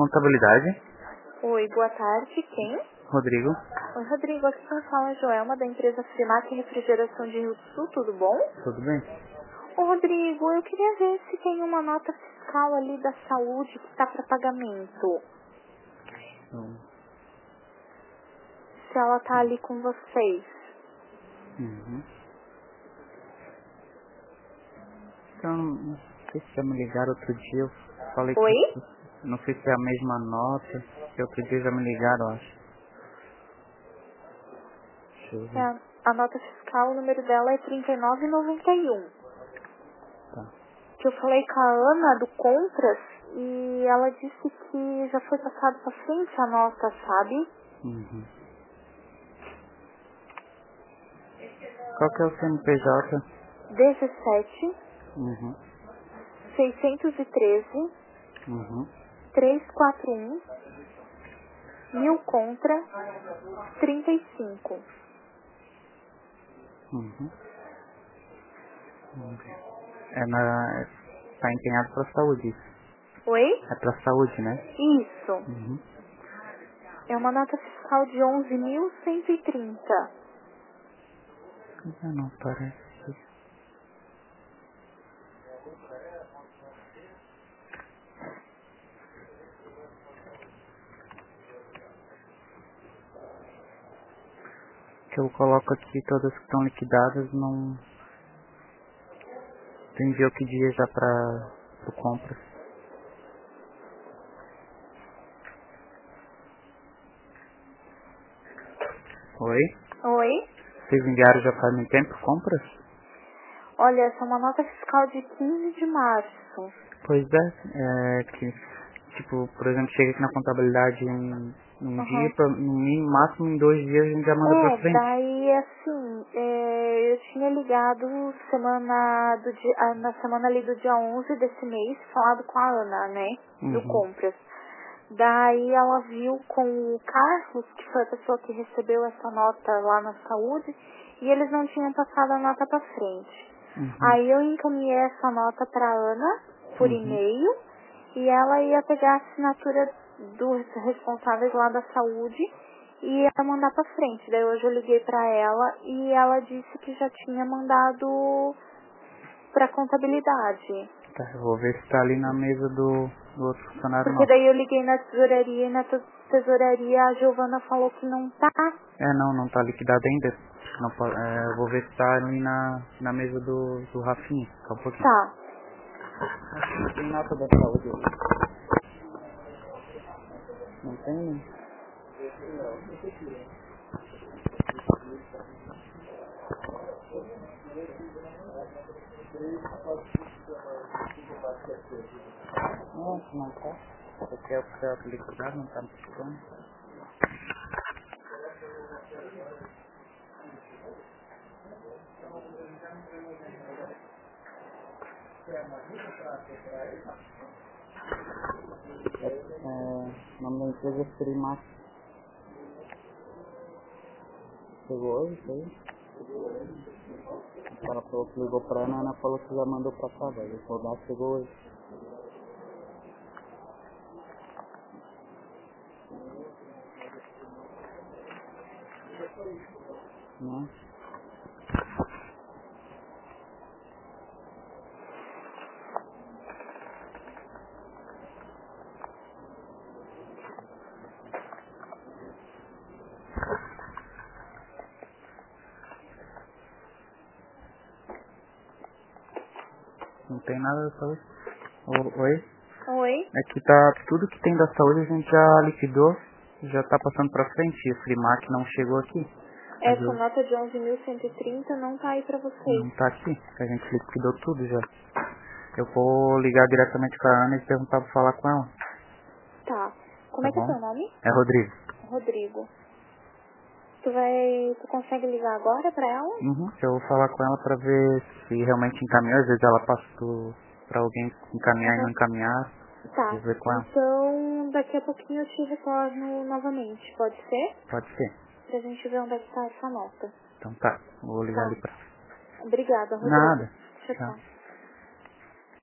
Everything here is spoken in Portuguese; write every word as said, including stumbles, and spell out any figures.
contabilidade. Oi, boa tarde. Quem? Rodrigo. Oi, Rodrigo. Aqui quem fala é a Joelma, da empresa Frimac Refrigeração de Rio do Sul. Tudo bom? Tudo bem? Ô, Rodrigo, eu queria ver se tem uma nota fiscal ali da saúde que está para pagamento. Hum. Se ela tá ali com vocês. Uhum. Então, não sei se já me ligaram outro dia. Eu falei Oi? que não sei se é a mesma nota. Que outro dia já me ligaram, eu acho. Deixa eu É ver. A, a nota fiscal, o número dela é trinta e nove e noventa e um. Tá. Que eu falei com a Ana do Compras e ela disse que já foi passado pra frente a nota, sabe? Uhum. Qual que é o C N P J? dezessete, Uhum. seiscentos e treze, Uhum. trezentos e quarenta e um, mil contra, trinta e cinco. Uhum. Vamos ver. É na... Tá empenhado pra saúde isso. Oi? É pra saúde, né? Isso. Uhum. É uma nota fiscal de onze mil cento e trinta. Já não parece. Que eu coloco aqui todas que estão liquidadas, não... Tu enviou que dia já pra... pro compra? Oi? Oi? Vocês enviaram já faz muito tempo compras? Olha, essa é uma nota fiscal de quinze de março. Pois é, é que, tipo, por exemplo, chega aqui na contabilidade em um dia, Aham. pra, no mínimo, máximo em dois dias a gente já manda pra É, frente. daí assim, é, eu tinha ligado semana do dia, ah, na semana ali do dia onze desse mês, falado com a Ana, né, do Uhum, Compras. Daí ela viu com o Carlos, que foi a pessoa que recebeu essa nota lá na saúde, e eles não tinham passado a nota pra frente. uhum, Aí eu encaminhei essa nota pra Ana, por uhum. e-mail, e ela ia pegar a assinatura dos responsáveis lá da saúde e ia mandar pra frente. Daí hoje eu liguei pra ela e ela disse que já tinha mandado pra contabilidade. Tá, eu vou ver se tá ali na mesa do, do outro funcionário Porque nosso. daí eu liguei na tesouraria e na te- tesouraria a Giovana falou que não tá. É, não, não tá liquidado ainda. Não, po- é, eu vou ver se tá ali na, na mesa do, do Rafinha, só um pouquinho. Tá. Não tem nota da saúde ali. Não tem, né? Nossa, não tá. Porque é o que é liquidado, não tá mostrando. É, é, o nome da empresa é Primac. Chegou hoje, foi? Ela falou que ligou pra Ana, a Ana falou que já mandou pra cá, velho. O soldado chegou hoje. Né? Não tem nada da saúde. O- Oi? Oi? Aqui tá tudo que tem da saúde, a gente já liquidou. Já tá passando pra frente. E o Primac não chegou aqui. Mas Essa eu nota de onze mil cento e trinta não tá aí pra vocês. não tá aqui. A gente liquidou tudo já. Eu vou ligar diretamente com a Ana e perguntar pra falar com ela. Tá. Como Tá é que é bom? seu nome? É Rodrigo. Rodrigo. Tu vai. Tu consegue ligar agora pra ela? Uhum. Eu vou falar com ela pra ver se realmente encaminhou. Às vezes ela passa pro, pra alguém encaminhar e não Aham. encaminhar. Vou Tá. ver com ela. Então, daqui a pouquinho eu te retorno novamente, pode ser? Pode ser. Pra gente ver onde é que tá essa nota. Então tá. Vou ligar ali Tá. pra... Obrigada, Rodrigo. Nada. Tchau, Tchau. tchau.